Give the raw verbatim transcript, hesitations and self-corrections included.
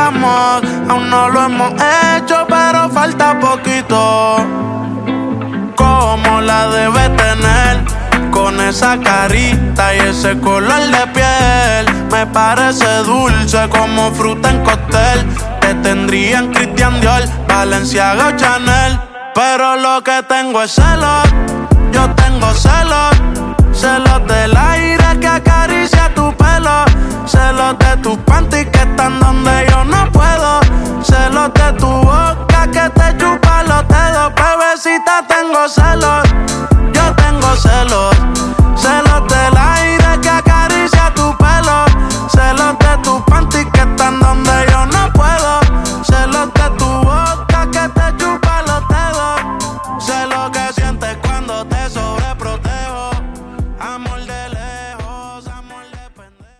amor. Aún no lo hemos hecho, pero falta poquito. Como la debe tener, con esa carita y ese color de piel. Me parece dulce como fruta en cóctel. Te tendrían Christian Dior, Balenciaga o Chanel. Pero lo que tengo es celos, yo tengo celos. Celos del aire que acaricia tu pelo. Celos de tus panties que están donde yo no puedo. Celos de tu boca que te chupa los dedos,